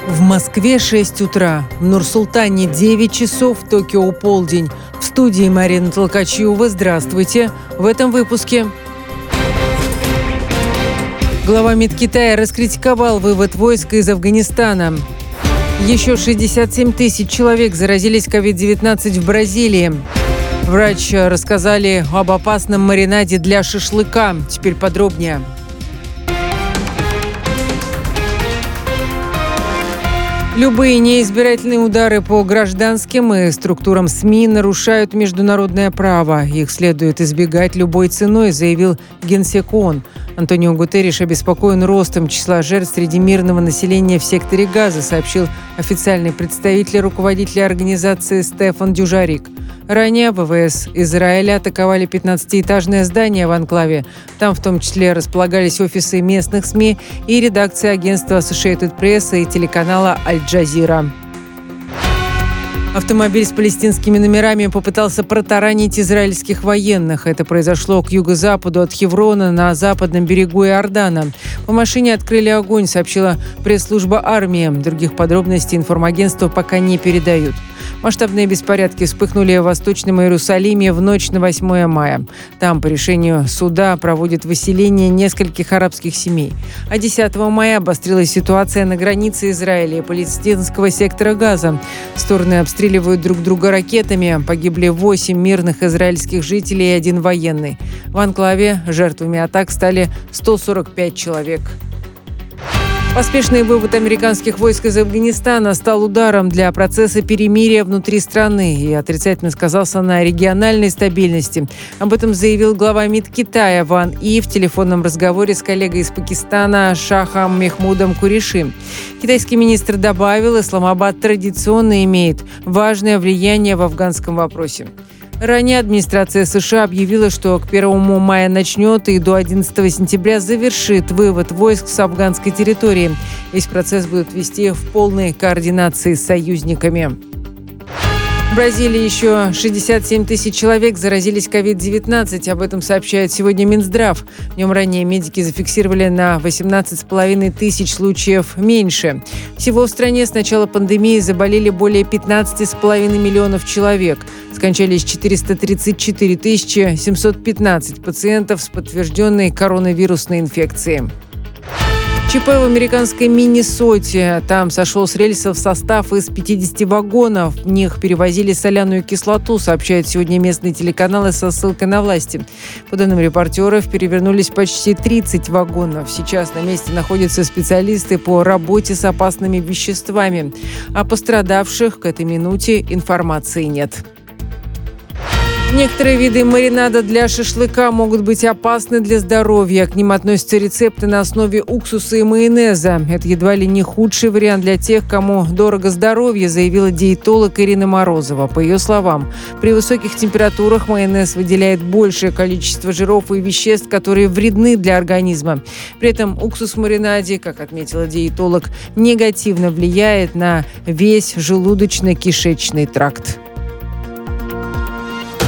В Москве 6 утра, в Нур-Султане 9 часов, в Токио полдень. В студии Марина Толкачева. Здравствуйте. В этом выпуске. Глава МИД Китая раскритиковал вывод войск из Афганистана. Еще 67 тысяч человек заразились COVID-19 в Бразилии. Врачи рассказали об опасном маринаде для шашлыка. Теперь подробнее. Любые неизбирательные удары по гражданским и структурам СМИ нарушают международное право. Их следует избегать любой ценой, заявил Генсек ООН. Антонио Гутерриш обеспокоен ростом числа жертв среди мирного населения в секторе Газа, сообщил официальный представитель руководителя организации Стефан Дюжарик. Ранее ВВС Израиля атаковали 15-этажное здание в анклаве. Там в том числе располагались офисы местных СМИ и редакция агентства Associated Press и телеканала Аль-Джазира. Автомобиль с палестинскими номерами попытался протаранить израильских военных. Это произошло к юго-западу от Хеврона на западном берегу Иордана. По машине открыли огонь, сообщила пресс-служба армии. Других подробностей информагентства пока не передают. Масштабные беспорядки вспыхнули в Восточном Иерусалиме в ночь на 8 мая. Там по решению суда проводят выселение нескольких арабских семей. А 10 мая обострилась ситуация на границе Израиля и палестинского сектора Газа. Стороны обстреливают друг друга ракетами. Погибли 8 мирных израильских жителей и 1 военный. В анклаве жертвами атак стали 145 человек. Поспешный вывод американских войск из Афганистана стал ударом для процесса перемирия внутри страны и отрицательно сказался на региональной стабильности. Об этом заявил глава МИД Китая Ван И в телефонном разговоре с коллегой из Пакистана Шахом Мехмудом Курейши. Китайский министр добавил, Исламабад традиционно имеет важное влияние в афганском вопросе. Ранее администрация США объявила, что к 1 мая начнет и до 11 сентября завершит вывод войск с афганской территории. Весь процесс будут вести в полной координации с союзниками. В Бразилии еще 67 тысяч человек заразились COVID-19. Об этом сообщает сегодня Минздрав. Днем ранее медики зафиксировали на 18,5 тысяч случаев меньше. Всего в стране с начала пандемии заболели более 15,5 миллионов человек. Скончались 434 715 пациентов с подтвержденной коронавирусной инфекцией. ЧП в американской Миннесоте. Там сошел с рельсов состав из 50 вагонов. В них перевозили соляную кислоту, сообщают сегодня местные телеканалы со ссылкой на власти. По данным репортеров, перевернулись почти 30 вагонов. Сейчас на месте находятся специалисты по работе с опасными веществами. О пострадавших к этой минуте информации нет. Некоторые виды маринада для шашлыка могут быть опасны для здоровья. К ним относятся рецепты на основе уксуса и майонеза. Это едва ли не худший вариант для тех, кому дорого здоровье, заявила диетолог Ирина Морозова. По ее словам, при высоких температурах майонез выделяет большее количество жиров и веществ, которые вредны для организма. При этом уксус в маринаде, как отметила диетолог, негативно влияет на весь желудочно-кишечный тракт.